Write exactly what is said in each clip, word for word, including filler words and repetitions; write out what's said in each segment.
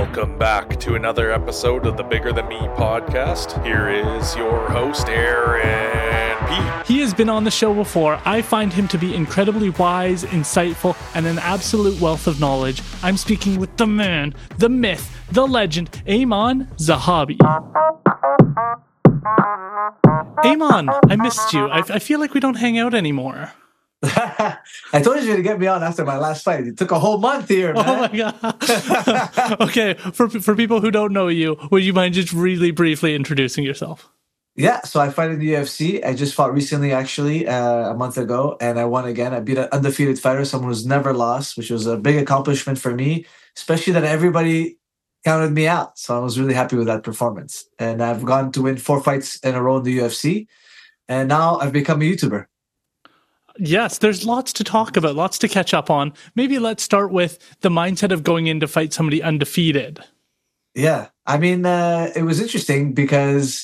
Welcome back to another episode of the Bigger Than Me podcast. Here is your host, Aaron P. He has been on the show before. I find him to be incredibly wise, insightful, and an absolute wealth of knowledge. I'm speaking with the man, the myth, the legend, Ayman Zahabi. Ayman, I missed you. I, I feel like we don't hang out anymore. I told you to get me on after my last fight. It took a whole month here, man. Oh my god. Okay, for for people who don't know you, would you mind just really briefly introducing yourself? Yeah, so I fight in the U F C. I just fought recently, actually, uh, a month ago, and I won again. I beat an undefeated fighter, someone who's never lost, which was a big accomplishment for me, especially that everybody counted me out. So I was really happy with that performance. And I've gone to win four fights in a row in the U F C, and now I've become a YouTuber. Yes, there's lots to talk about, lots to catch up on. Maybe let's start with the mindset of going in to fight somebody undefeated. Yeah, I mean, uh, it was interesting because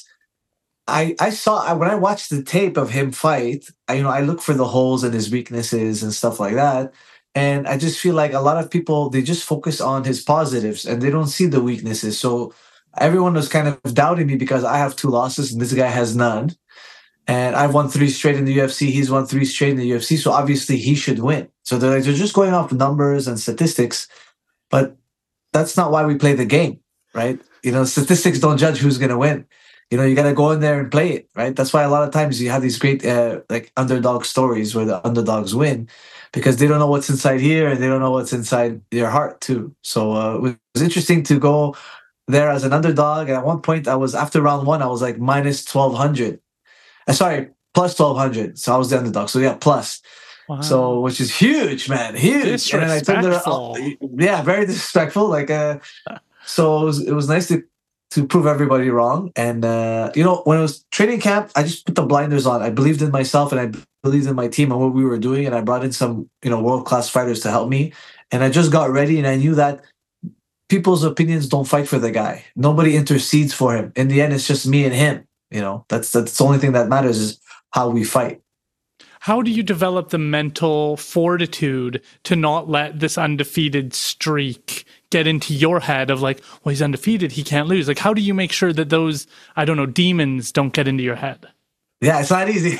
I I saw when I watched the tape of him fight, I, you know, I look for the holes and his weaknesses and stuff like that. And I just feel like a lot of people, they just focus on his positives and they don't see the weaknesses. So everyone was kind of doubting me because I have two losses and this guy has none. And I've won three straight in the U F C. He's won three straight in the U F C. So obviously he should win. So they're, like, they're just going off numbers and statistics. But that's not why we play the game, right? You know, statistics don't judge who's going to win. You know, you got to go in there and play it, right? That's why a lot of times you have these great uh, like underdog stories where the underdogs win because they don't know what's inside here and they don't know what's inside their heart too. So uh, it was interesting to go there as an underdog. And at one point, I was, after round one, I was like minus twelve hundred. Uh, sorry, plus twelve hundred. So I was the underdog. So yeah, plus. Wow. So, which is huge, man. Huge. And then I told her, oh, yeah, very disrespectful. Like, uh, so it was, it was nice to, to prove everybody wrong. And, uh, you know, when it was training camp, I just put the blinders on. I believed in myself and I believed in my team and what we were doing. And I brought in some, you know, world-class fighters to help me. And I just got ready and I knew that people's opinions don't fight for the guy. Nobody intercedes for him. In the end, it's just me and him. You know, that's that's the only thing that matters is how we fight. How do you develop the mental fortitude to not let this undefeated streak get into your head of like, well, he's undefeated, he can't lose? Like, how do you make sure that those, I don't know, demons don't get into your head? Yeah, it's not easy.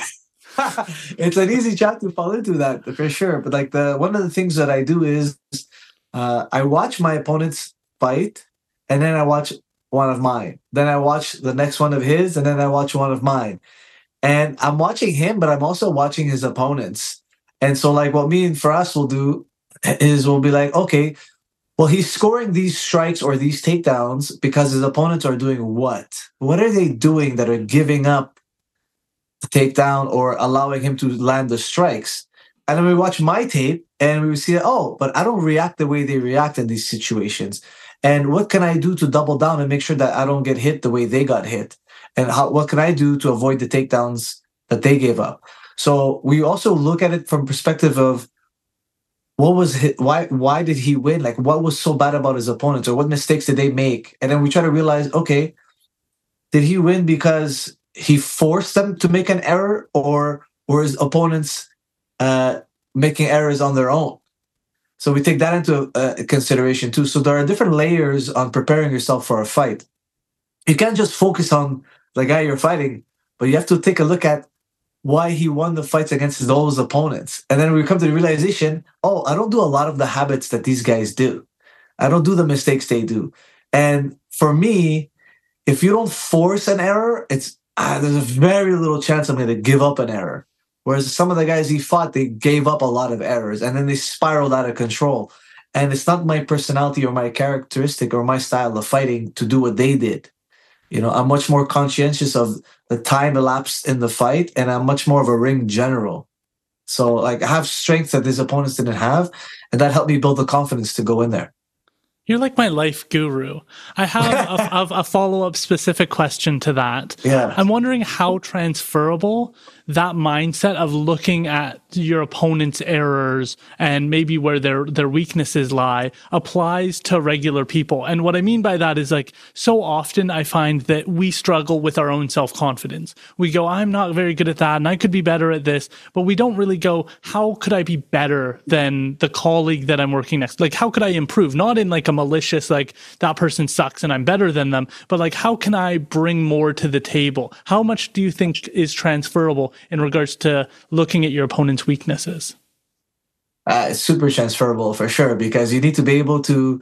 It's an easy trap to fall into that for sure. But like the one of the things that I do is uh, I watch my opponents fight and then I watch one of mine. Then I watch the next one of his, and then I watch one of mine. And I'm watching him, but I'm also watching his opponents. And so, like, what me and Faraz will do is we'll be like, okay, well, he's scoring these strikes or these takedowns because his opponents are doing what? What are they doing that are giving up the takedown or allowing him to land the strikes? And then we watch my tape, and we see, oh, but I don't react the way they react in these situations. And what can I do to double down and make sure that I don't get hit the way they got hit? And how, what can I do to avoid the takedowns that they gave up? So we also look at it from perspective of what was his, why why did he win? Like what was so bad about his opponents or what mistakes did they make? And then we try to realize, okay, did he win because he forced them to make an error or were his opponents uh, making errors on their own? So we take that into uh, consideration too. So there are different layers on preparing yourself for a fight. You can't just focus on the guy you're fighting, but you have to take a look at why he won the fights against those opponents. And then we come to the realization, oh, I don't do a lot of the habits that these guys do. I don't do the mistakes they do. And for me, if you don't force an error, it's ah, there's a very little chance I'm going to give up an error. Whereas some of the guys he fought, they gave up a lot of errors and then they spiraled out of control. And it's not my personality or my characteristic or my style of fighting to do what they did. You know, I'm much more conscientious of the time elapsed in the fight and I'm much more of a ring general. So like I have strengths that his opponents didn't have and that helped me build the confidence to go in there. You're like my life guru. I have a, a, a follow-up specific question to that. Yeah. I'm wondering how transferable that mindset of looking at your opponent's errors and maybe where their, their weaknesses lie applies to regular people. And what I mean by that is like, so often I find that we struggle with our own self-confidence. We go, I'm not very good at that and I could be better at this, but we don't really go, how could I be better than the colleague that I'm working next? Like, how could I improve? Not in like a malicious, like that person sucks and I'm better than them, but like, how can I bring more to the table? How much do you think is transferable in regards to looking at your opponent's weaknesses? Uh, it's super transferable for sure, because you need to be able to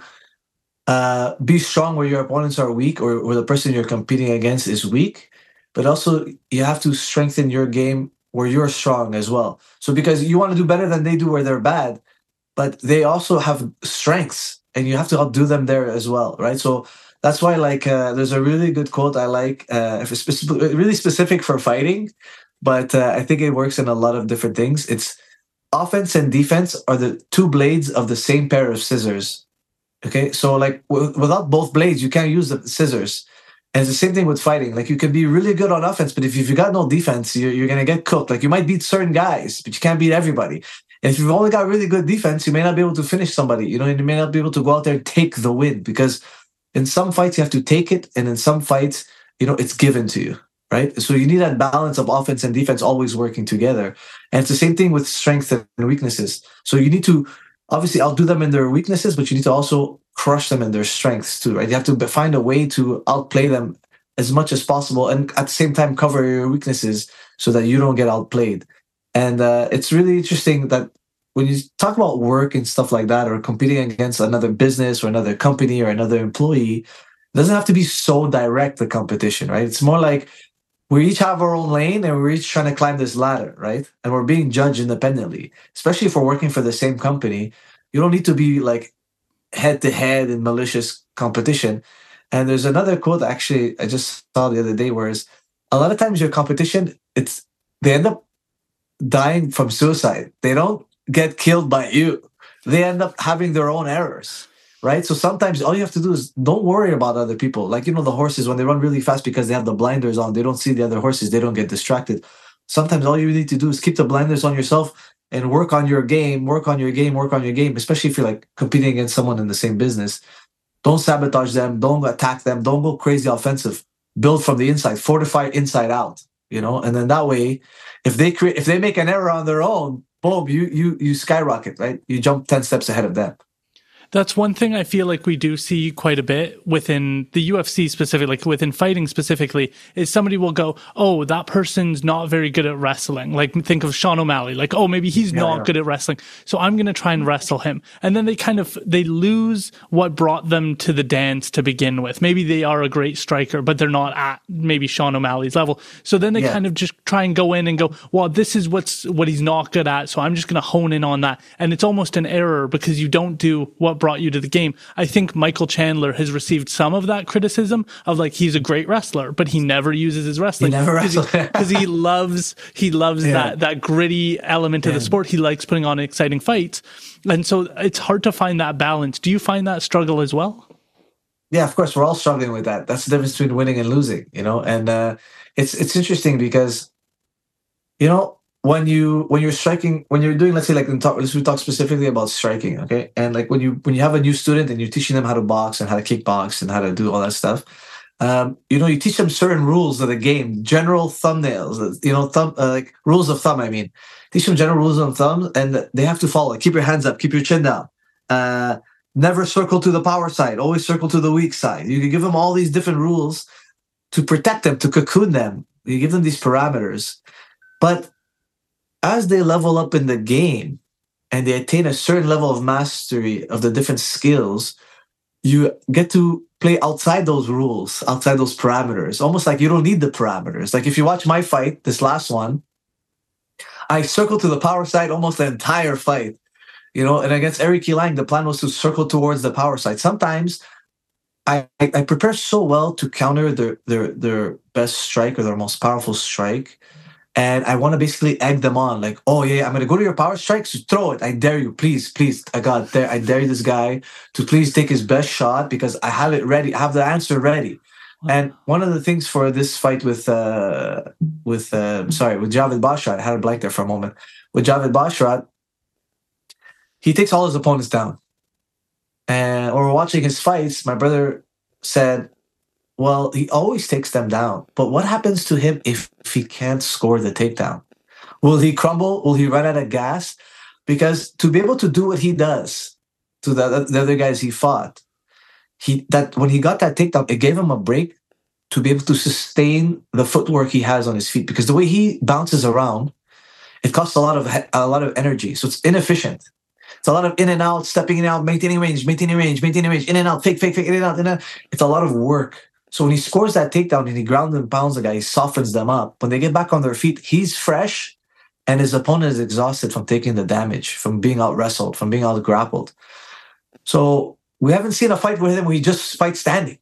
uh, be strong where your opponents are weak, or where the person you're competing against is weak. But also you have to strengthen your game where you're strong as well. So because you want to do better than they do where they're bad, but they also have strengths and you have to outdo them there as well, right? So that's why, like, uh, there's a really good quote I like, uh, if it's specific, really specific for fighting, but uh, I think it works in a lot of different things. It's offense and defense are the two blades of the same pair of scissors. Okay, so like w- without both blades, you can't use the scissors. And it's the same thing with fighting. Like, you can be really good on offense, but if you've got no defense, you're, you're going to get cooked. Like, you might beat certain guys, but you can't beat everybody. And if you've only got really good defense, you may not be able to finish somebody, you know, and you may not be able to go out there and take the win, because in some fights you have to take it, and in some fights, you know, it's given to you, right? So you need that balance of offense and defense always working together. And it's the same thing with strengths and weaknesses. So you need to obviously outdo them in their weaknesses, but you need to also crush them in their strengths too, right? You have to find a way to outplay them as much as possible, and at the same time cover your weaknesses so that you don't get outplayed. And uh, it's really interesting that when you talk about work and stuff like that, or competing against another business or another company or another employee, it doesn't have to be so direct, the competition, right? It's more like we each have our own lane and we're each trying to climb this ladder, right? And we're being judged independently, especially if we're working for the same company. You don't need to be like head to head in malicious competition. And there's another quote actually I just saw the other day, where is a lot of times your competition, it's they end up dying from suicide. They don't get killed by you. They end up having their own errors, right? So sometimes all you have to do is don't worry about other people. Like, you know, the horses, when they run really fast because they have the blinders on, they don't see the other horses, they don't get distracted. Sometimes all you need to do is keep the blinders on yourself and work on your game, work on your game, work on your game, especially if you're like competing against someone in the same business. Don't sabotage them. Don't attack them. Don't go crazy offensive. Build from the inside, fortify inside out, you know? And then that way, if they create, if they make an error on their own, boom, you, you, you skyrocket, right? You jump ten steps ahead of them. That's one thing I feel like we do see quite a bit within the U F C specifically, like within fighting specifically, is somebody will go, oh, that person's not very good at wrestling. Like, think of Sean O'Malley, like, oh, maybe he's yeah, not yeah. good at wrestling, so I'm going to try and wrestle him. And then they kind of, they lose what brought them to the dance to begin with. Maybe they are a great striker, but they're not at maybe Sean O'Malley's level. So then they yeah. kind of just try and go in and go, well, this is what's what he's not good at, so I'm just going to hone in on that. And it's almost an error because you don't do what brought you to the game. I think Michael Chandler has received some of that criticism of like, he's a great wrestler, but he never uses his wrestling because he, he loves he loves yeah. that that gritty element yeah. of the sport. He likes putting on exciting fights, and so it's hard to find that balance. Do you find that struggle as well? Yeah, of course, we're all struggling with that. That's the difference between winning and losing, you know. And uh, it's it's interesting because, you know, when you when you're striking, when you're doing, let's say, like in talk, let's we talk specifically about striking, okay? And like when you when you have a new student and you're teaching them how to box and how to kickbox and how to do all that stuff, um, you know, you teach them certain rules of the game, general thumbnails, you know, thumb uh, like rules of thumb. I mean, teach them general rules of thumb, and they have to follow. Like, keep your hands up, keep your chin down. Uh, never circle to the power side. Always circle to the weak side. You can give them all these different rules to protect them, to cocoon them. You give them these parameters, but as they level up in the game and they attain a certain level of mastery of the different skills, you get to play outside those rules, outside those parameters, almost like you don't need the parameters. Like if you watch my fight, this last one, I circled to the power side almost the entire fight, you know, and against Eric Elang, the plan was to circle towards the power side. Sometimes I, I prepare so well to counter their, their, their best strike or their most powerful strike. And I want to basically egg them on, like, oh yeah, I'm going to go to your power strikes, so throw it. I dare you, please, please. I got there. I dare this guy to please take his best shot because I have it ready. I have the answer ready. Wow. And one of the things for this fight with, uh, with uh, sorry, with Javid Basharat, I had a blank there for a moment. With Javid Basharat, he takes all his opponents down. And when we're watching his fights, my brother said, well, he always takes them down. But what happens to him if, if he can't score the takedown? Will he crumble? Will he run out of gas? Because to be able to do what he does to the, the other guys he fought, he that when he got that takedown, it gave him a break to be able to sustain the footwork he has on his feet, because the way he bounces around, it costs a lot of a lot of energy, so it's inefficient. It's a lot of in and out, stepping in and out, maintaining range, maintaining range, maintaining range, in and out, fake, fake, fake, in and out, in and out. It's a lot of work. So when he scores that takedown and he grounds and pounds the guy, he softens them up. When they get back on their feet, he's fresh, and his opponent is exhausted from taking the damage, from being out wrestled, from being out grappled. So we haven't seen a fight with him where he just fights standing.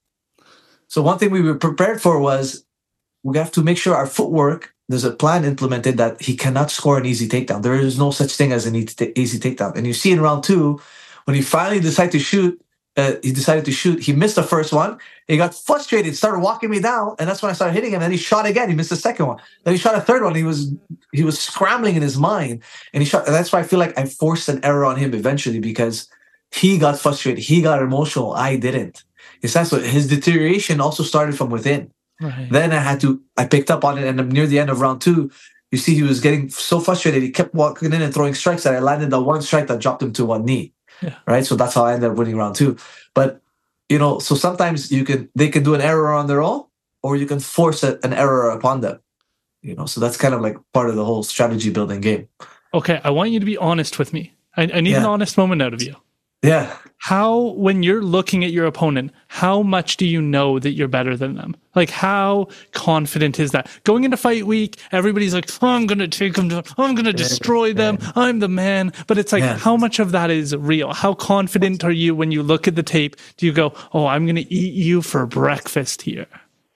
So one thing we were prepared for was we have to make sure our footwork, there's a plan implemented that he cannot score an easy takedown. There is no such thing as an easy takedown. And you see in round two, when he finally decided to shoot, uh, he decided to shoot. He missed the first one. He got frustrated, started walking me down, and that's when I started hitting him. And then he shot again. He missed the second one. Then he shot a third one. He was he was scrambling in his mind, and he shot. And that's why I feel like I forced an error on him eventually, because he got frustrated. He got emotional. I didn't. It's that's what his deterioration also started from within. Right. Then I had to, I picked up on it, and near the end of round two, you see he was getting so frustrated. He kept walking in and throwing strikes that I landed the one strike that dropped him to one knee. Yeah. Right. So that's how I ended up winning round two. But, you know, so sometimes you can, they can do an error on their own, or you can force a, an error upon them. You know, so that's kind of like part of the whole strategy building game. Okay. I want you to be honest with me. I, I need yeah. an honest moment out of you. Yeah. How, when you're looking at your opponent, how much do you know that you're better than them? Like, how confident is that? Going into fight week, everybody's like, oh, I'm going to take them, to, I'm going to destroy them, I'm the man. But it's like, yeah. how much of that is real? How confident are you when you look at the tape? Do you go, oh, I'm going to eat you for breakfast here?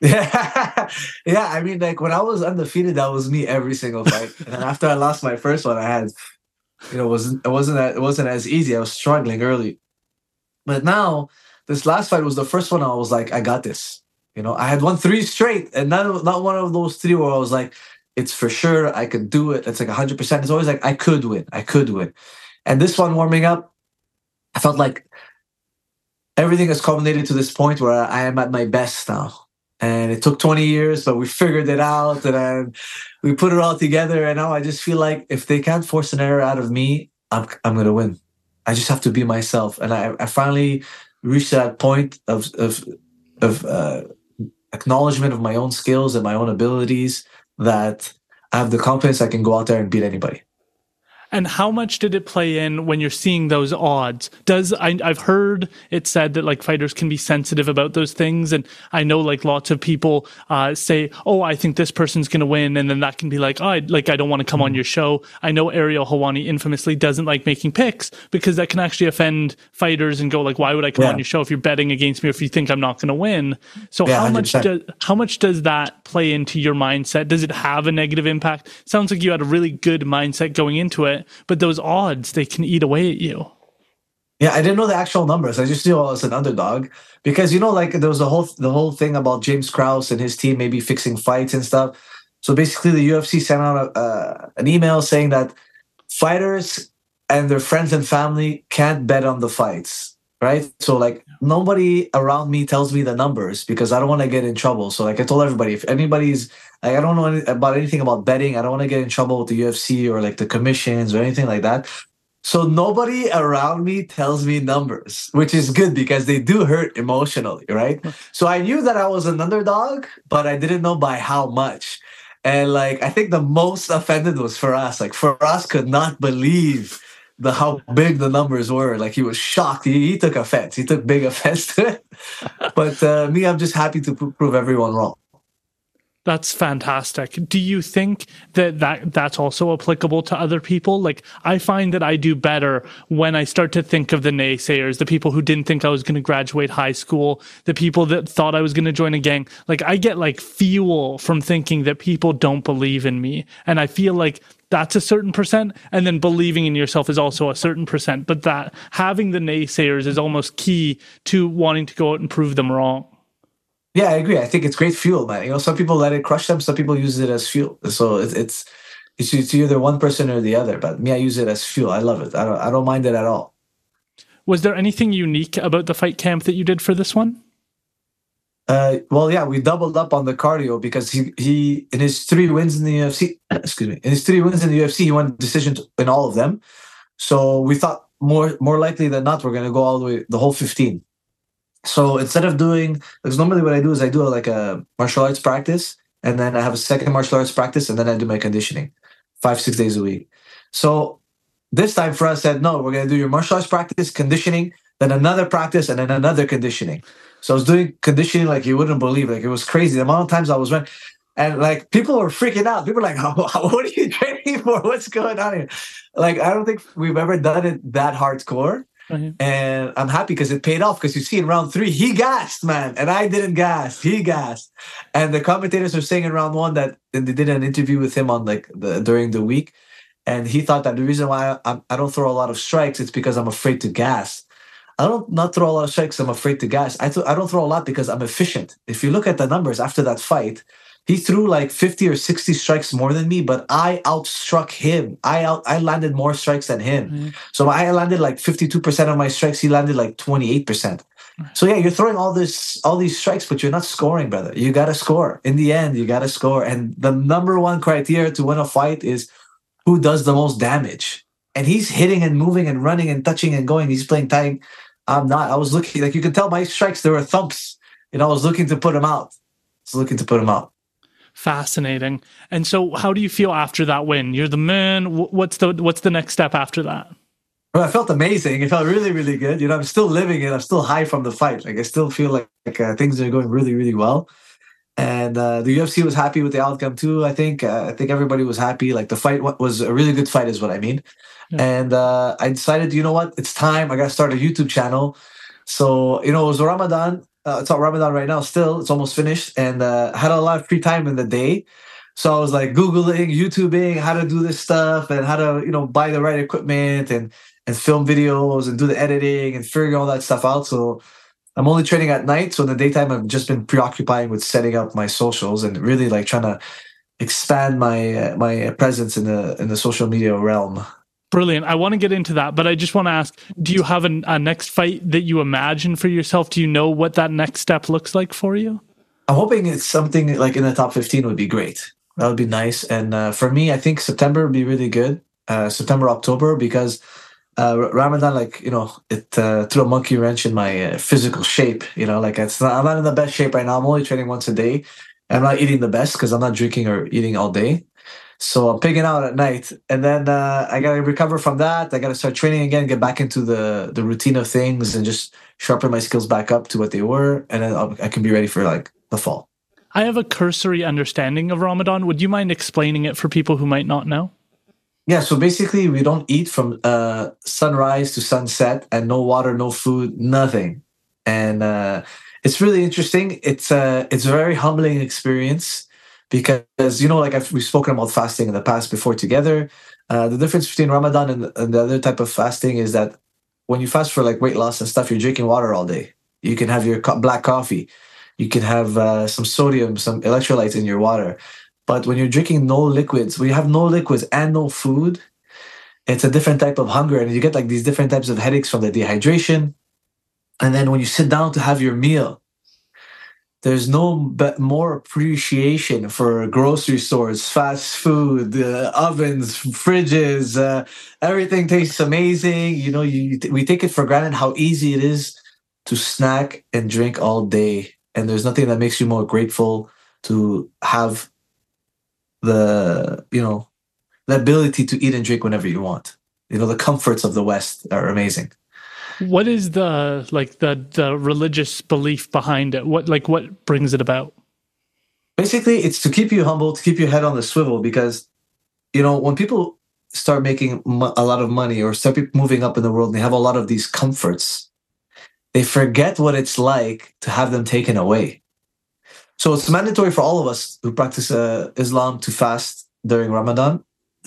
Yeah. Yeah. I mean, like, when I was undefeated, that was me every single fight. And then after I lost my first one, I had, you know, it wasn't, it wasn't, that, it wasn't as easy. I was struggling early. But now, this last fight was the first one I was like, I got this. You know, I had won three straight, and not, not one of those three where I was like, it's for sure, I could do it. It's like one hundred percent. It's always like, I could win. I could win. And this one warming up, I felt like everything has culminated to this point where I am at my best now. And it took twenty years, but we figured it out, and then we put it all together. And now I just feel like if they can't force an error out of me, I'm I'm going to win. I just have to be myself. And I, I finally reached that point of of, of uh, acknowledgement of my own skills and my own abilities, that I have the confidence I can go out there and beat anybody. And how much did it play in when you're seeing those odds? Does I, I've heard it said that like fighters can be sensitive about those things, and I know like lots of people uh, say, "Oh, I think this person's going to win," and then that can be like, "Oh, I, like I don't want to come on your show." I know Ariel Helwani infamously doesn't like making picks because that can actually offend fighters and go like, "Why would I come yeah. on your show if you're betting against me or if you think I'm not going to win?" So yeah, how much does how much does that play into your mindset? Does it have a negative impact? Sounds like you had a really good mindset going into it. But those odds, they can eat away at you. Yeah, I didn't know the actual numbers. I just knew I was an underdog because, you know, like there was the whole the whole thing about James Krause and his team maybe fixing fights and stuff. So basically, the U F C sent out a, uh, an email saying that fighters and their friends and family can't bet on the fights, right? So like nobody around me tells me the numbers because I don't want to get in trouble. So like I told everybody, if anybody's like, I don't know any, about anything about betting. I don't want to get in trouble with the U F C or like the commissions or anything like that. So nobody around me tells me numbers, which is good because they do hurt emotionally, right? So I knew that I was an underdog, but I didn't know by how much. And like, I think the most offended was Firas. Like Firas could not believe the how big the numbers were. Like he was shocked. He, he took offense. He took big offense to it. But uh, me, I'm just happy to pr- prove everyone wrong. That's fantastic. Do you think that, that that's also applicable to other people? Like, I find that I do better when I start to think of the naysayers, the people who didn't think I was going to graduate high school, the people that thought I was going to join a gang. Like, I get like fuel from thinking that people don't believe in me. And I feel like that's a certain percent. And then believing in yourself is also a certain percent. But that having the naysayers is almost key to wanting to go out and prove them wrong. Yeah, I agree. I think it's great fuel, man. You know, some people let it crush them. Some people use it as fuel. So it's it's it's, it's either one person or the other. But me, I use it as fuel. I love it. I don't I don't mind it at all. Was there anything unique about the fight camp that you did for this one? Uh, well, yeah, we doubled up on the cardio because he he in his three wins in the U F C. Excuse me, in his three wins in the U F C, he won decision in all of them. So we thought more more likely than not we're going to go all the way the whole fifteen. So instead of doing, because normally what I do is I do a, like a martial arts practice, and then I have a second martial arts practice, and then I do my conditioning, five six days a week. So this time for us said, no, we're gonna do your martial arts practice, conditioning, then another practice, and then another conditioning. So I was doing conditioning like you wouldn't believe, like it was crazy. The amount of times I was running, and like people were freaking out. People were like, oh, what are you training for? What's going on here? Like I don't think we've ever done it that hardcore. Mm-hmm. And I'm happy because it paid off, because you see in round three, he gassed, man. And I didn't gas. He gassed. And the commentators were saying in round one that, and they did an interview with him on like the during the week. And he thought that the reason why I, I don't throw a lot of strikes, it's because I'm afraid to gas. I don't not throw a lot of strikes, I'm afraid to gas. I, th- I don't throw a lot because I'm efficient. If you look at the numbers after that fight, he threw like fifty or sixty strikes more than me, but I outstruck him. I out, I landed more strikes than him. Mm-hmm. So I landed like fifty-two percent of my strikes. He landed like twenty-eight percent. So yeah, you're throwing all this, all these strikes, but you're not scoring, brother. You got to score. In the end, you got to score. And the number one criteria to win a fight is who does the most damage. And he's hitting and moving and running and touching and going. He's playing tag. I'm not. I was looking, like you can tell my strikes, there were thumps. And I was looking to put him out. I was looking to put him out. Fascinating. And so how do you feel after that win? You're the man. What's the what's the next step after that? Well, I felt amazing. It felt really, really good. You know, I'm still living it. I'm still high from the fight. Like I still feel like, like uh, things are going really, really well. And uh, the U F C was happy with the outcome too. I think uh, I think everybody was happy. Like the fight was a really good fight, is what I mean. Yeah. And uh, I decided, you know what? It's time. I got to start a YouTube channel. So you know, it was Ramadan. Uh, it's on Ramadan right now. Still, it's almost finished, and uh, I had a lot of free time in the day. So I was like Googling, YouTubing how to do this stuff and how to, you know, buy the right equipment and and film videos and do the editing and figuring all that stuff out. So I'm only training at night. So in the daytime, I've just been preoccupying with setting up my socials and really like trying to expand my uh, my presence in the in the social media realm. Brilliant. I want to get into that, but I just want to ask, do you have an, a next fight that you imagine for yourself? Do you know what that next step looks like for you? I'm hoping it's something like in the top fifteen would be great. That would be nice. And uh, for me, I think September would be really good. Uh, September, October, because uh, Ramadan, like, you know, it uh, threw a monkey wrench in my uh, physical shape. You know, like it's not, I'm not in the best shape right now. I'm only training once a day. I'm not eating the best because I'm not drinking or eating all day. So I'm pigging out at night, and then uh, I got to recover from that. I got to start training again, get back into the, the routine of things and just sharpen my skills back up to what they were. And then I'll, I can be ready for like the fall. I have a cursory understanding of Ramadan. Would you mind explaining it for people who might not know? Yeah, so basically we don't eat from uh, sunrise to sunset, and no water, no food, nothing. And uh, it's really interesting. It's, uh, it's a very humbling experience. Because, you know, like I've, we've spoken about fasting in the past before together. Uh, the difference between Ramadan and, and the other type of fasting is that when you fast for like weight loss and stuff, you're drinking water all day. You can have your co- black coffee. You can have uh, some sodium, some electrolytes in your water. But when you're drinking no liquids, when you have no liquids and no food, it's a different type of hunger. And you get like these different types of headaches from the dehydration. And then when you sit down to have your meal, there's no but more appreciation for grocery stores, fast food, uh, ovens, fridges. Uh, everything tastes amazing. You know, you we take it for granted how easy it is to snack and drink all day. And there's nothing that makes you more grateful to have the, you know, the ability to eat and drink whenever you want. You know, the comforts of the West are amazing. What is the like the the religious belief behind it? What like what brings it about? Basically, it's to keep you humble, to keep your head on the swivel, because you know when people start making a lot of money or start moving up in the world, and they have a lot of these comforts, they forget what it's like to have them taken away. So it's mandatory for all of us who practice uh, Islam to fast during Ramadan.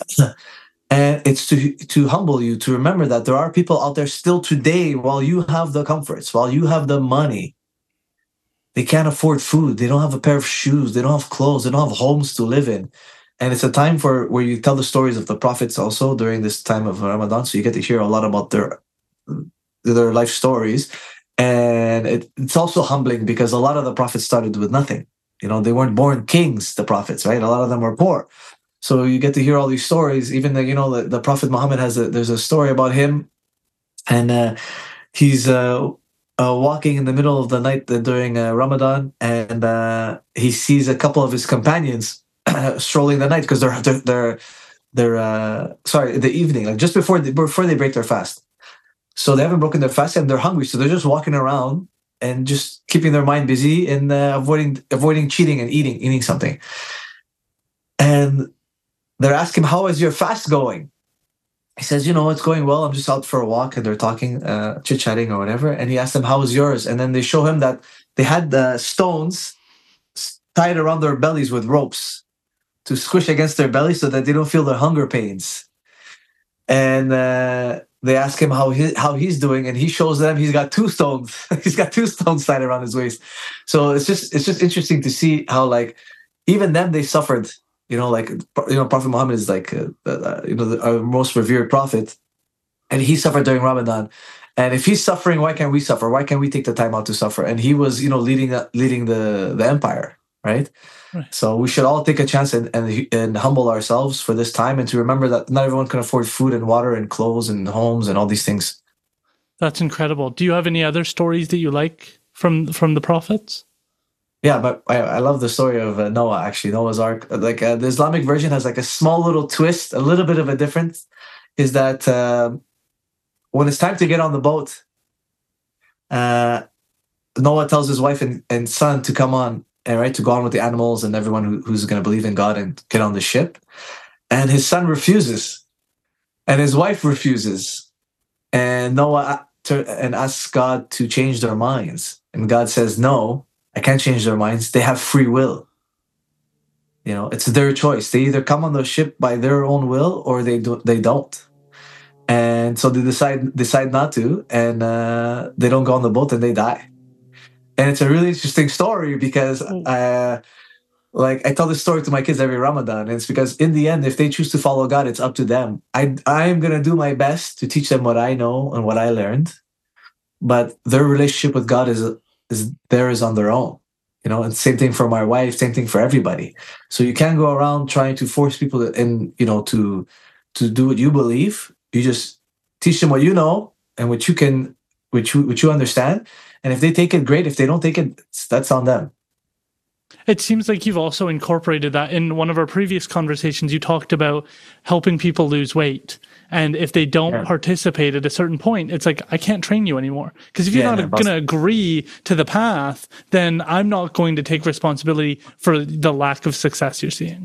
And it's to to humble you, to remember that there are people out there still today, while you have the comforts, while you have the money, they can't afford food. They don't have a pair of shoes. They don't have clothes. They don't have homes to live in. And it's a time for where you tell the stories of the prophets also during this time of Ramadan. So you get to hear a lot about their, their life stories. And it, it's also humbling because a lot of the prophets started with nothing. You know, they weren't born kings, the prophets, right? A lot of them were poor. So you get to hear all these stories. Even the, you know, the, the Prophet Muhammad has a, there's a story about him, and uh, he's uh, uh, walking in the middle of the night during uh, Ramadan, and uh, he sees a couple of his companions strolling the night because they're they're they're, they're uh, sorry the evening, like just before they, before they break their fast. So they haven't broken their fast and they're hungry, so they're just walking around and just keeping their mind busy and uh, avoiding avoiding cheating and eating eating something. And they're asking, "How is your fast going?" He says, "You know, it's going well. I'm just out for a walk," and they're talking, uh, chit chatting or whatever. And he asks them, "How is yours?" And then they show him that they had the stones tied around their bellies with ropes to squish against their belly so that they don't feel their hunger pains. And uh, they ask him how he how he's doing, and he shows them he's got two stones. He's got two stones tied around his waist. So it's just it's just interesting to see how, like, even them, they suffered. You know, like, you know, Prophet Muhammad is like, uh, uh, you know, the, our most revered prophet, and he suffered during Ramadan. And if he's suffering, why can't we suffer? Why can't we take the time out to suffer? And he was, you know, leading uh, leading the the empire, right? Right. So we should all take a chance and, and and humble ourselves for this time, and to remember that not everyone can afford food and water and clothes and homes and all these things. That's incredible. Do you have any other stories that you like from from the prophets? Yeah, but I, I love the story of uh, Noah, actually, Noah's Ark. Like, uh, the Islamic version has like a small little twist, a little bit of a difference, is that uh, when it's time to get on the boat, uh, Noah tells his wife and, and son to come on, and right, to go on with the animals and everyone who, who's going to believe in God and get on the ship. And his son refuses, and his wife refuses. And Noah uh, and asks God to change their minds. And God says, "No, I can't change their minds. They have free will. You know, it's their choice. They either come on the ship by their own will, or they do, they don't." And so they decide decide not to, and uh, they don't go on the boat, and they die. And it's a really interesting story because, uh, like, I tell this story to my kids every Ramadan, and it's because in the end, if they choose to follow God, it's up to them. I I'm gonna do my best to teach them what I know and what I learned, but their relationship with God is is theirs on their own, you know. And same thing for my wife, same thing for everybody. So you can't go around trying to force people to, in, you know, to to do what you believe. You just teach them what you know and what you can, what you what you understand. And if they take it, great. If they don't take it, that's on them. It seems like you've also incorporated that in one of our previous conversations. You talked about helping people lose weight. And if they don't yeah. participate at a certain point, it's like, I can't train you anymore. Because if you're yeah, not going to agree to the path, then I'm not going to take responsibility for the lack of success you're seeing.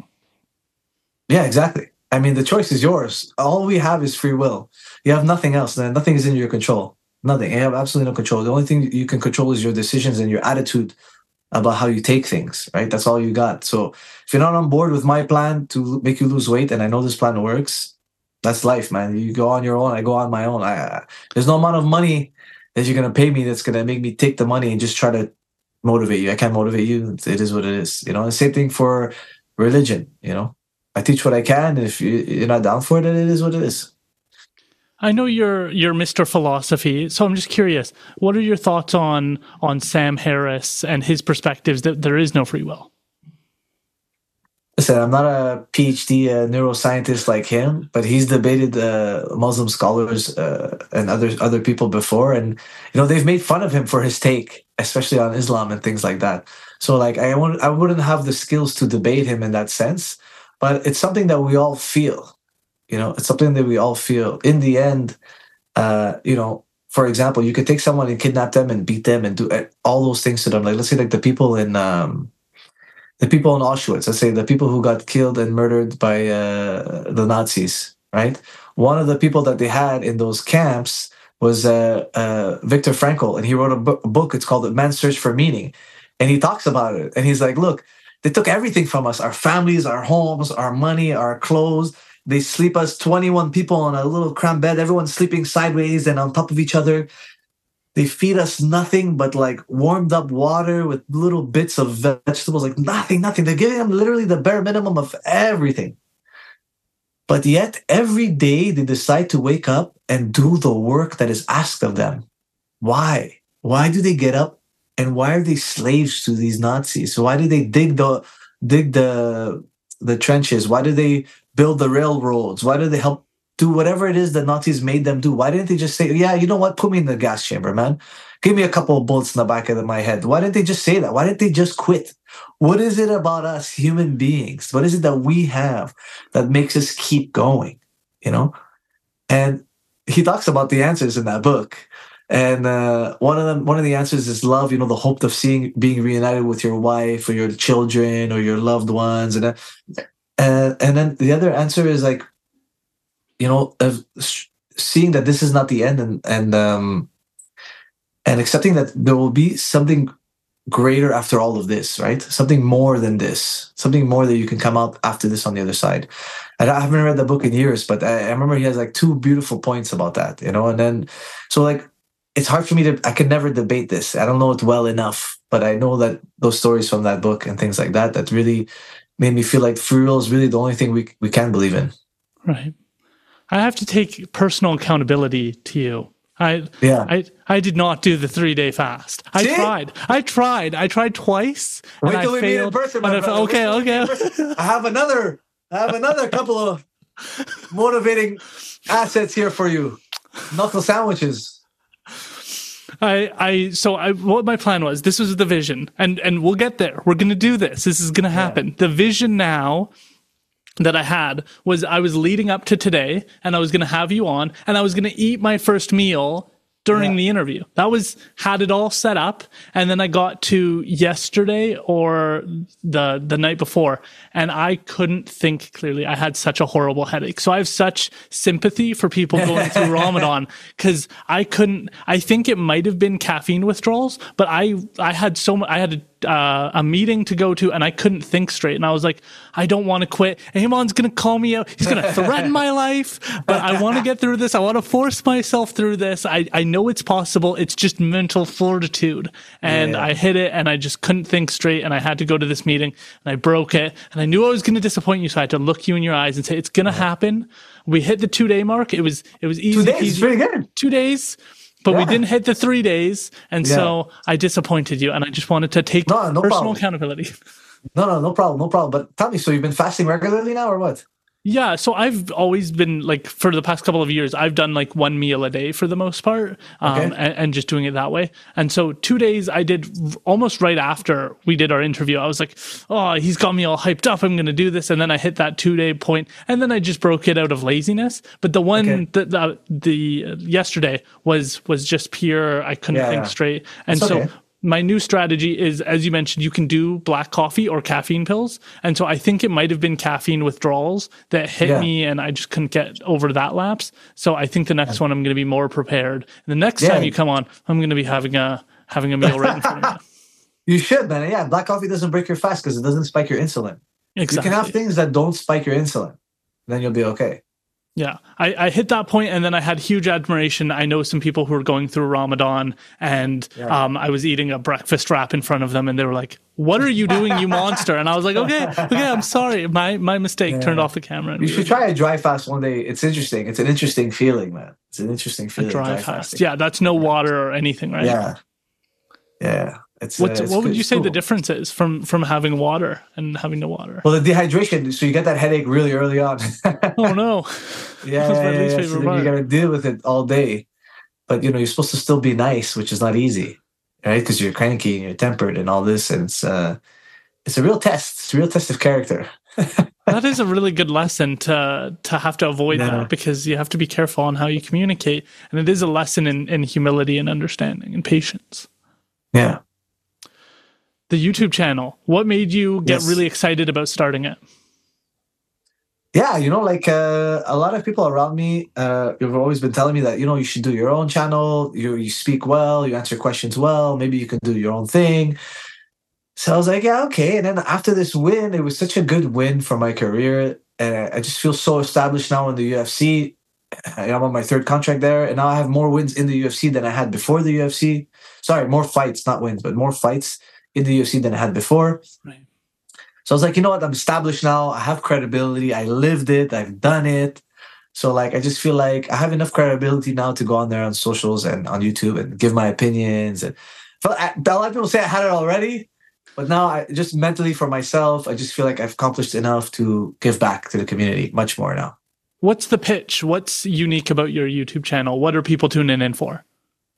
Yeah, exactly. I mean, the choice is yours. All we have is free will. You have nothing else. Nothing is in your control. Nothing. You have absolutely no control. The only thing you can control is your decisions and your attitude about how you take things, right? That's all you got. So if you're not on board with my plan to make you lose weight, and I know this plan works, that's life, man. You go on your own, I go on my own. I, uh, there's no amount of money that you're going to pay me that's going to make me take the money and just try to motivate you. I can't motivate you. It is what it is. You know, the same thing for religion. You know, I teach what I can. And if you, you're not down for it, then it is what it is. I know you're you're Mister Philosophy, so I'm just curious. What are your thoughts on on Sam Harris and his perspectives that there is no free will? Listen, I'm not a PhD uh, neuroscientist like him, but he's debated uh, Muslim scholars uh, and other other people before, and you know, they've made fun of him for his take, especially on Islam and things like that. So, like, I wouldn't I wouldn't have the skills to debate him in that sense, but it's something that we all feel. You know, it's something that we all feel. In the end, uh, you know, for example, you could take someone and kidnap them and beat them and do all those things to them. Like, let's say, like the people in um, the people in Auschwitz. Let's say the people who got killed and murdered by uh, the Nazis. Right. One of the people that they had in those camps was uh, uh, Viktor Frankl, and he wrote a, bu- a book. It's called "The Man's Search for Meaning," and he talks about it. And he's like, "Look, they took everything from us: our families, our homes, our money, our clothes." They sleep us twenty-one people on a little cramped bed. Everyone's sleeping sideways and on top of each other. They feed us nothing but like warmed up water with little bits of vegetables, like nothing, nothing. They're giving them literally the bare minimum of everything. But yet every day they decide to wake up and do the work that is asked of them. Why? Why do they get up? And why are they slaves to these Nazis? Why do they dig the dig the the trenches? Why do they build the railroads? Why do they help do whatever it is that Nazis made them do? Why didn't they just say, yeah, you know what, put me in the gas chamber, man? give me a couple of bullets in the back of my head. Why didn't they just say that? Why didn't they just quit? What is it about us human beings? What is it that we have that makes us keep going? You know? And he talks about the answers in that book. And uh, one of them, one of the answers is love. You know, the hope of seeing, being reunited with your wife or your children or your loved ones, and uh, and and then the other answer is like, you know, of seeing that this is not the end, and and um, and accepting that there will be something greater after all of this, right? Something more than this, something more that you can come out after this on the other side. And I haven't read the book in years, but I, I remember he has like two beautiful points about that, you know. And then so like. It's hard for me to, I could never debate this. I don't know it well enough, but I know that those stories from that book and things like that, that really made me feel like free will is really the only thing we we can believe in. Right. I have to take personal accountability to you. I yeah. I I did not do the three day fast. I See? tried. I tried. I tried twice. Wait and till I we meet in failed, person, my and I brother. fa- Okay, Wait till we meet in okay. person. I have another, I have another couple of motivating assets here for you. Knuckle sandwiches. I, I, so I, what my plan was, this was the vision, and, and we'll get there. We're going to do this. This is going to happen. Yeah. The vision now that I had was I was leading up to today, and I was going to have you on, and I was going to eat my first meal during yeah. the interview. That was, had it all set up. And then I got to yesterday or the, the night before, and I couldn't think clearly. I had such a horrible headache. So I have such sympathy for people going through Ramadan, because I couldn't, I think it might have been caffeine withdrawals, but I, I had so much, I had a, Uh, a meeting to go to, and I couldn't think straight. And I was like, I don't want to quit. Iman's going to call me out. He's going to threaten my life, but I want to get through this. I want to force myself through this. I, I know it's possible. It's just mental fortitude. And yeah. I hit it, and I just couldn't think straight. And I had to go to this meeting, and I broke it. And I knew I was going to disappoint you. So I had to look you in your eyes and say, it's going to happen. We hit the two day mark. It was, it was easy. Two days, easy. pretty good. Two days. But yeah. we didn't hit the three days, and yeah. so I disappointed you, and I just wanted to take no, no personal problem. accountability. No, no, no problem, no problem. But tell me, so you've been fasting regularly now, or what? Yeah, so I've always been, like, for the past couple of years, I've done like one meal a day for the most part, um, okay. and, and just doing it that way. And so two days I did almost right after we did our interview. I was like, oh, he's got me all hyped up. I'm going to do this. And then I hit that two day point, and then I just broke it out of laziness. But the one, okay. the, the, the uh, yesterday was, was just pure, I couldn't yeah, think yeah. straight. And That's so okay. my new strategy is, as you mentioned, you can do black coffee or caffeine pills. And so I think it might have been caffeine withdrawals that hit yeah. me, and I just couldn't get over that lapse. So I think the next yeah. one I'm going to be more prepared. And the next yeah. time you come on, I'm going to be having a having a meal right in front of me. You should, man. Yeah, black coffee doesn't break your fast because it doesn't spike your insulin. Exactly. You can have things that don't spike your insulin. Then you'll be okay. Yeah, I, I hit that point, and then I had huge admiration. I know some people who were going through Ramadan, and yeah. um, I was eating a breakfast wrap in front of them, and they were like, "What are you doing, you monster?" And I was like, "Okay, okay, I'm sorry, my my mistake." Yeah. Turned off the camera. You we should were... try a dry fast one day. It's interesting. It's an interesting feeling, man. It's an interesting feeling. A dry, dry fast. Fasting. Yeah, that's no water or anything, right? Yeah, yeah. It's, what, uh, it's what would good. you say cool. the difference is from from having water and having no water? Well, the dehydration, so you get that headache really early on. Oh no! Yeah, yeah, yeah, yeah. So you got to deal with it all day. But you know, you're supposed to still be nice, which is not easy, right? Because you're cranky and you're tempered and all this, and it's uh, it's a real test. It's a real test of character. That is a really good lesson to to have to avoid no. that, because you have to be careful on how you communicate, and it is a lesson in, in humility and understanding and patience. Yeah. The YouTube channel, what made you get yes. really excited about starting it? Yeah, you know, like uh, a lot of people around me uh, have always been telling me that, you know, you should do your own channel. You you speak well, you answer questions well. Maybe you can do your own thing. So I was like, yeah, okay. And then after this win, it was such a good win for my career. And I just feel so established now in the U F C. I'm on my third contract there. And now I have more wins in the U F C than I had before the U F C. Sorry, more fights, not wins, but more fights in the U F C than I had before. Right. So I was like, you know what? I'm established now. I have credibility. I lived it. I've done it. So like, I just feel like I have enough credibility now to go on there on socials and on YouTube and give my opinions. And a lot of people say I had it already, but now I just mentally for myself, I just feel like I've accomplished enough to give back to the community much more now. What's the pitch? What's unique about your YouTube channel? What are people tuning in for?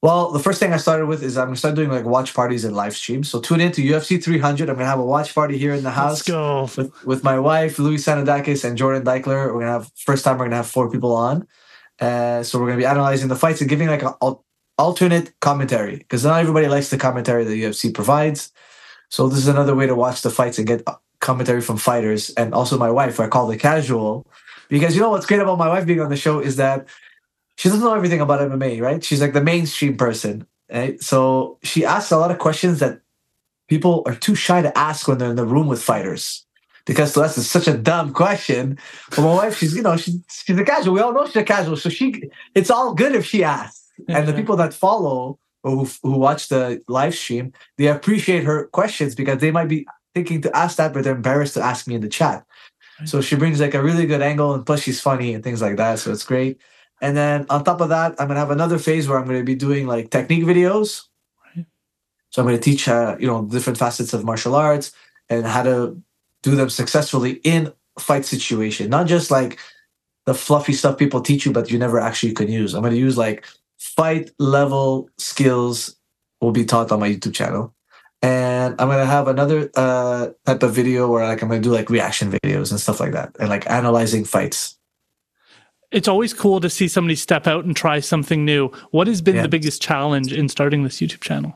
Well, the first thing I started with is I'm gonna start doing like watch parties and live streams. So tune in to U F C three hundred. I'm gonna have a watch party here in the Let's house go. with, with my wife, Louis Sanadakis, and Jordan Deichler. We're gonna have first time we're gonna have four people on. Uh, so we're gonna be analyzing the fights and giving like an al- alternate commentary because not everybody likes the commentary that U F C provides. So this is another way to watch the fights and get commentary from fighters. And also my wife, who I call the casual, because you know what's great about my wife being on the show is that she doesn't know everything about M M A, right? She's like the mainstream person, right? So she asks a lot of questions that people are too shy to ask when they're in the room with fighters. Because to us, it's such a dumb question. But my wife, she's, you know, she's, she's a casual. We all know she's a casual. So she, it's all good if she asks. And the people that follow or who, who watch the live stream, they appreciate her questions because they might be thinking to ask that, but they're embarrassed to ask me in the chat. So she brings like a really good angle, and plus she's funny and things like that. So it's great. And then on top of that, I'm gonna have another phase where I'm gonna be doing like technique videos. Right. So I'm gonna teach, uh, you know, different facets of martial arts and how to do them successfully in a fight situation. Not just like the fluffy stuff people teach you, but you never actually can use. I'm gonna use like fight level skills will be taught on my YouTube channel. And I'm gonna have another uh, type of video where like I'm gonna do like reaction videos and stuff like that, and like analyzing fights. It's always cool to see somebody step out and try something new. What has been yeah. the biggest challenge in starting this YouTube channel?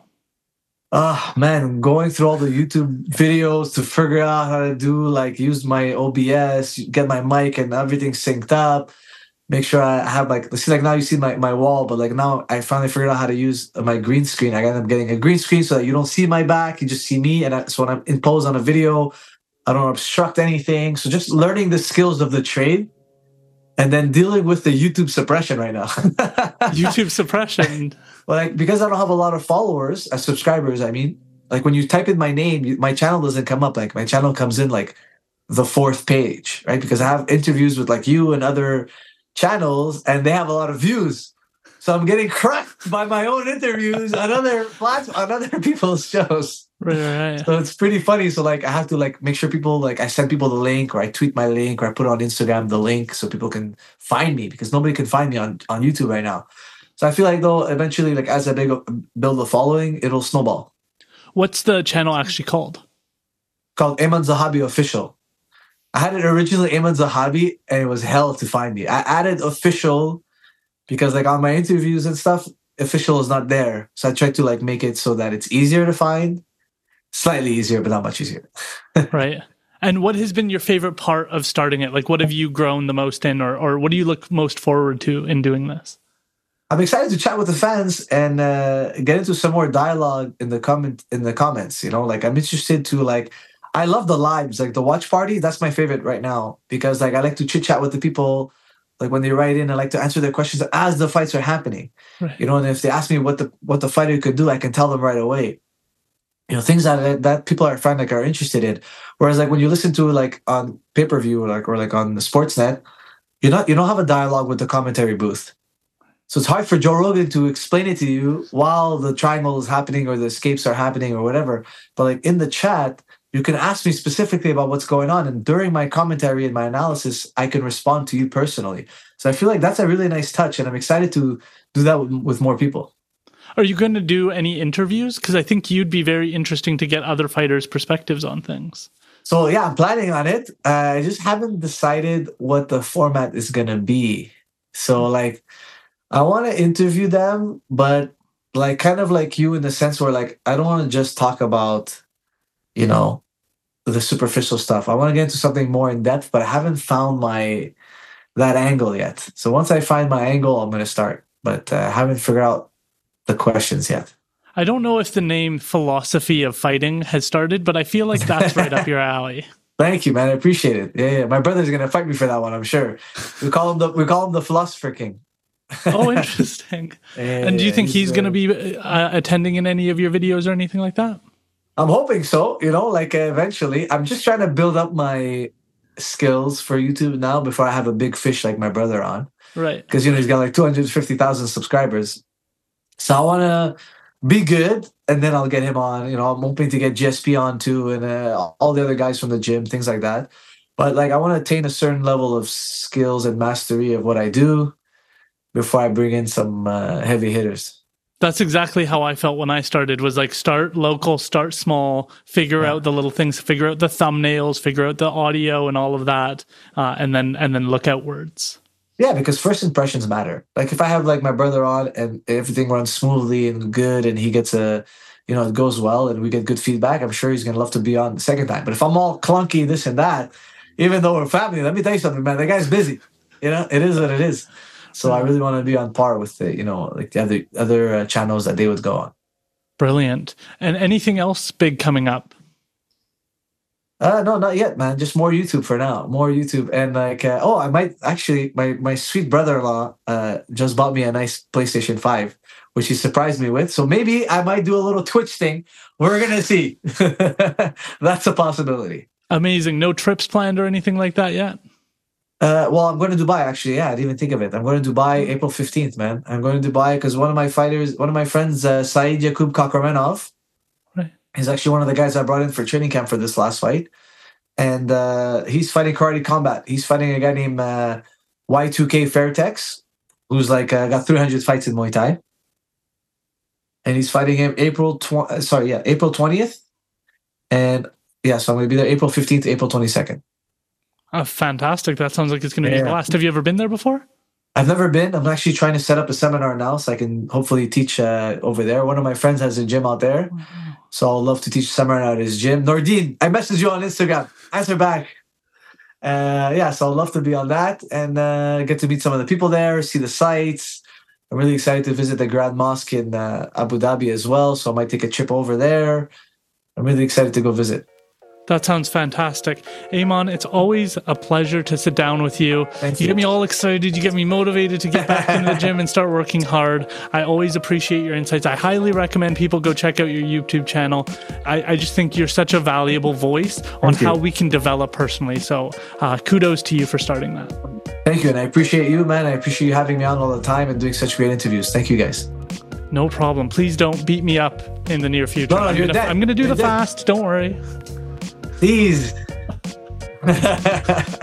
Ah, uh, man, going through all the YouTube videos to figure out how to do like use my O B S, get my mic and everything synced up. Make sure I have like, see, like now you see my, my wall, but like now I finally figured out how to use my green screen. I ended up getting a green screen so that you don't see my back, you just see me. And I, so when I'm imposed on a video, I don't obstruct anything. So just learning the skills of the trade and then dealing with the YouTube suppression right now. YouTube suppression. Well, like, because I don't have a lot of followers, uh, subscribers, I mean, like when you type in my name, you, my channel doesn't come up. Like my channel comes in like the fourth page, right? Because I have interviews with like you and other channels and they have a lot of views, so I'm getting crushed by my own interviews on other platforms, on other people's shows. Right, right. So it's pretty funny. So like I have to like make sure people, like I send people the link, or I tweet my link, or I put on Instagram the link so people can find me, because nobody can find me on on YouTube right now. So I feel like though eventually, like as I big, build a following, it'll snowball. What's the channel actually called? Called Ayman Zahabi Official. I had it originally Ayman Zahabi, and it was hell to find me. I added official because like on my interviews and stuff, official is not there. So I tried to like make it so that it's easier to find. Slightly easier, but not much easier. Right. And what has been your favorite part of starting it? Like what have you grown the most in, or, or what do you look most forward to in doing this? I'm excited to chat with the fans and uh, get into some more dialogue in the comment in the comments. You know, like I'm interested to like, I love the lives, like the watch party. That's my favorite right now because like I like to chit chat with the people. Like when they write in, I like to answer their questions as the fights are happening. Right. You know, and if they ask me what the what the fighter could do, I can tell them right away. You know, things that that people are find like are interested in. Whereas like when you listen to like on pay per view or like or like on the Sportsnet, you're not you don't have a dialogue with the commentary booth. So it's hard for Joe Rogan to explain it to you while the triangle is happening or the escapes are happening or whatever. But like in the chat, you can ask me specifically about what's going on. And during my commentary and my analysis, I can respond to you personally. So I feel like that's a really nice touch. And I'm excited to do that with, with more people. Are you going to do any interviews? Because I think you'd be very interesting to get other fighters' perspectives on things. So yeah, I'm planning on it. Uh, I just haven't decided what the format is going to be. So like, I want to interview them, but like kind of like you in the sense where like, I don't want to just talk about, you know, the superficial stuff. I want to get into something more in depth, but I haven't found my that angle yet. So once I find my angle, I'm going to start, but uh, I haven't figured out the questions yet. I don't know if the name Philosophy of Fighting has started, but I feel like that's right up your alley. Thank you, man. I appreciate it. Yeah, yeah. My brother's going to fight me for that one, I'm sure. We call him the we call him the Philosopher King. Oh, interesting. Yeah, and do you think he's, he's going to be uh, attending in any of your videos or anything like that? I'm hoping so, you know, like uh, eventually. I'm just trying to build up my skills for YouTube now before I have a big fish like my brother on. Right. Because, you know, he's got like two hundred fifty thousand subscribers. So I want to be good, and then I'll get him on. You know, I'm hoping to get G S P on too, and uh, all the other guys from the gym, things like that. But like, I want to attain a certain level of skills and mastery of what I do before I bring in some uh, heavy hitters. That's exactly how I felt when I started, was like start local, start small, figure yeah. out the little things, figure out the thumbnails, figure out the audio and all of that, uh, and then and then look outwards. Yeah, because first impressions matter. Like if I have like my brother on and everything runs smoothly and good and he gets a, you know, it goes well and we get good feedback, I'm sure he's going to love to be on the second time. But if I'm all clunky, this and that, even though we're family, let me tell you something, man, that guy's busy. You know, it is what it is. So I really want to be on par with the, you know, like the other other uh, channels that they would go on. Brilliant. And anything else big coming up? Uh, no, not yet, man. Just more YouTube for now. More YouTube. And like, uh, oh, I might actually, my, my sweet brother-in-law uh, just bought me a nice PlayStation five, which he surprised me with. So maybe I might do a little Twitch thing. We're going to see. That's a possibility. Amazing. No trips planned or anything like that yet? Uh, well, I'm going to Dubai, actually. Yeah, I didn't even think of it. I'm going to Dubai April fifteenth, man. I'm going to Dubai because one of my fighters, one of my friends, uh, Said Yakub Kakramanov, right. He's actually one of the guys I brought in for training camp for this last fight. And uh, he's fighting karate combat. He's fighting a guy named uh, Y two K Fairtex, who's like uh, got three hundred fights in Muay Thai. And he's fighting him April, tw- sorry, yeah, April twentieth. And yeah, so I'm going to be there April fifteenth to April twenty-second. Oh, fantastic. That sounds like it's going to yeah. be a blast. Have you ever been there before? I've never been. I'm actually trying to set up a seminar now so I can hopefully teach uh, over there. One of my friends has a gym out there. So I'll love to teach a seminar at his gym. Nordine, I messaged you on Instagram. Answer back. Uh, yeah, so I'd love to be on that and uh, get to meet some of the people there, see the sites. I'm really excited to visit the Grand Mosque in uh, Abu Dhabi as well. So I might take a trip over there. I'm really excited to go visit. That sounds fantastic. Eamon, it's always a pleasure to sit down with you. Thank you. You get me all excited. You get me motivated to get back into the gym and start working hard. I always appreciate your insights. I highly recommend people go check out your YouTube channel. I, I just think you're such a valuable voice on Thank you. how we can develop personally. So uh, kudos to you for starting that. Thank you. And I appreciate you, man. I appreciate you having me on all the time and doing such great interviews. Thank you, guys. No problem. Please don't beat me up in the near future. No, no, I'm you're gonna, dead. I'm going to do You're the dead. fast. Don't worry. Please.